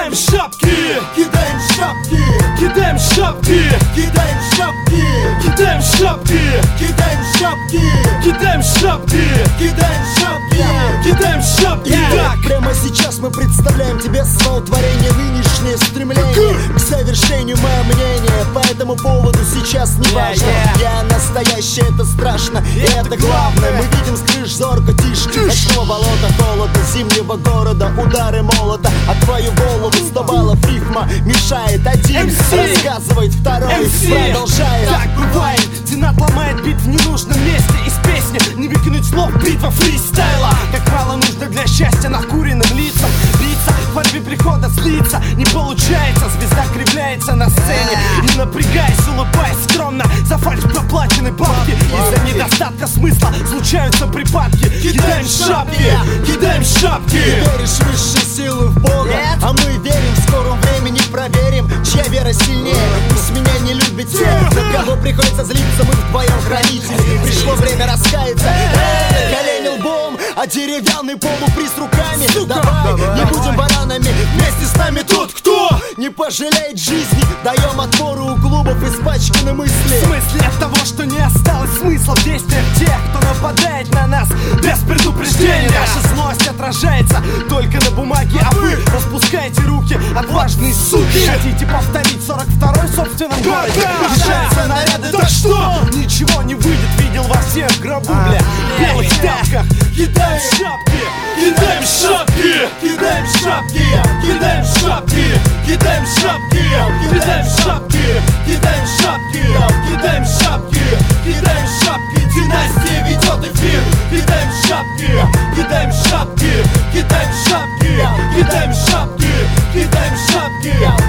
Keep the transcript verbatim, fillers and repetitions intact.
Кидаем шапки, кидаем шапки, кидаем шапки, кидаем шапки, кидаем шапки, кидаем шапки, кидаем шапки, кидаем шапки, кидаем шапки. Так, прямо сейчас мы представляем тебе свое творение, нынешнее стремление к совершению, мое мнение по этому поводу сейчас не важно. Yeah, yeah. Я настоящий, это страшно, и это главное. Мы видим с крыш зорко тишь ночного болота, холода, зимнего города, удары молота. А твою голову сто баллов рифма мешает один, эм си рассказывает второй, эм си продолжает. Так бывает, Динат ломает бит в ненужном месте. Из песни не выкинуть слов, битва фристайла. Как мало нужно для счастья накуренным лицам. Биться, в борьбе прихода злиться не получается, звезда кривляется на сцене. Не напрягаясь, улыбаясь скромно, за фальшь проплачены бабки. Из-за недостатка смысла случаются припадки. Кидаем шапки, кидаем шапки. Ты веришь в высшие силы, в Бога? Нет. А мы верим, в скором времени проверим, чья вера сильнее. Пусть меня не любят те, на кого приходится злиться, мы вдвоем хранители. Пришло время раскаяться, э, на колени лбом, а деревянный полуприз руками. Давай, не будем баранами, вместе с нами тот, кто не пожалеет жизни. Даем отпору у клубов испачканы мысли. В смысле от того, что не осталось смысла в действиях тех, кто нападает на нас без предупреждения. Наша злость отражается только на бумаге, а вы распускаете руки, отважные суки. Хотите повторить сорок второй в собственном городе? Решаются наряды, так что ничего не выйдет, видел во всех в гробу, бля, в белых тапках. Кидаем шапки, кидаем шапки, Кидаем шапки, кидаем шапки, кидаем шапки, кидаем шапки, кидаем шапки, кидаем шапки, кидаем шапки. Династия ведет эфир. Кидаем шапки, кидаем шапки, кидаем шапки, кидаем шапки, кидаем шапки.